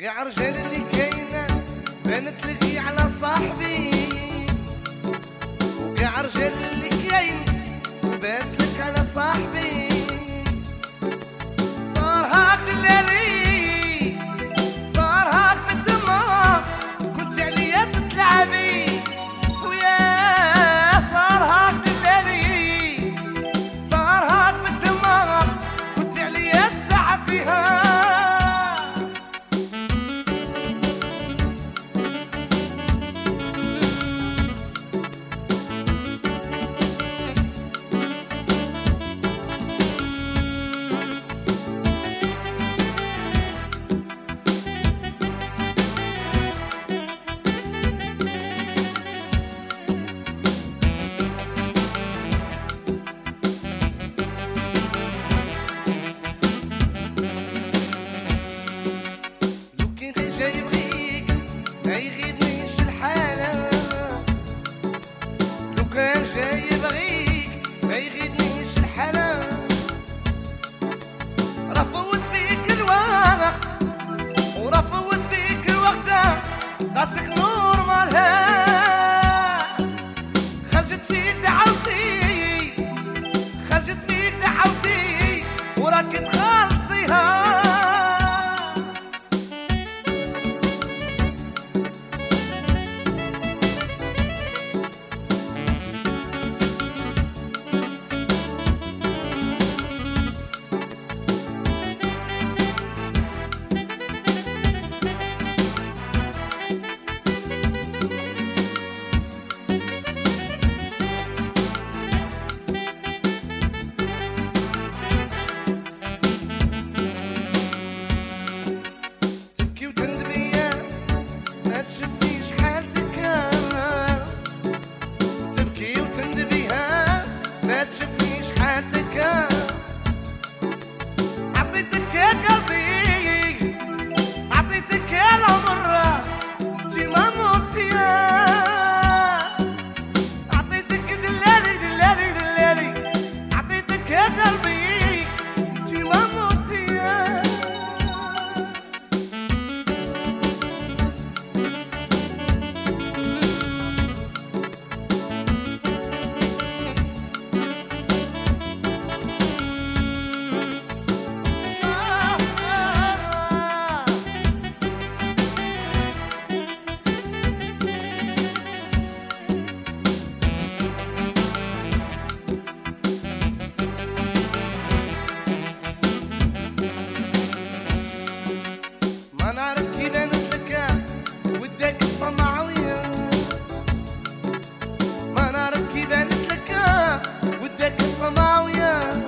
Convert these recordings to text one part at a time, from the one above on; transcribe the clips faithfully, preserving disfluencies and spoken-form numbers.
وقع رجال اللي كاينه بانت لقي على صاحبي، وقع رجال اللي كاين بانت لك على صاحبي. صار هاك دلالي صار هاك من تما كنت عليا تتلعبي، ويا صار هاك دلالي صار هاك من تما كنت عليا تزعق فيها. جاي يبغيك ما يغيدنيش الحالة، لو كان جاي يبغيك ما يغيدنيش الحالة. راه فوت بيك الوقت وراه فوت بيك الوقت، راسك نورمالها خرجت فيك دعوتي خرجت فيك دعوتي وراك تخلصيها.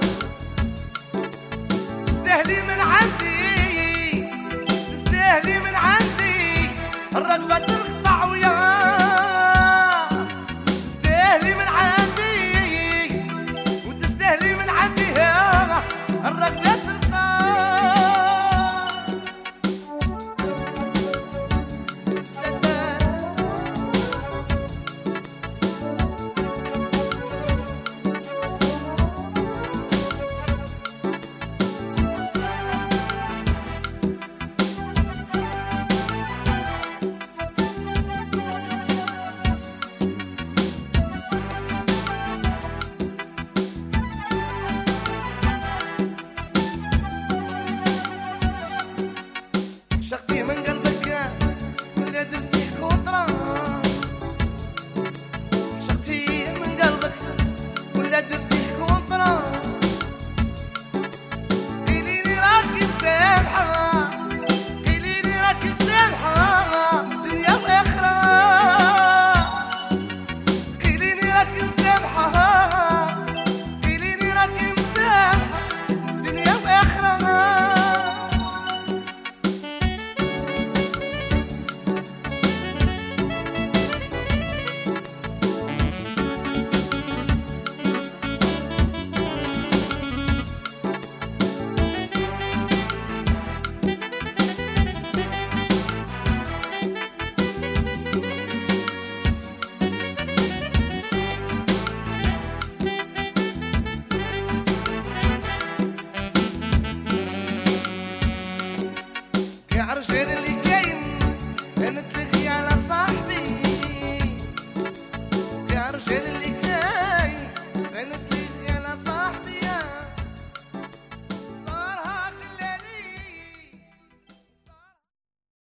تستاهلي من عندي تستاهلي من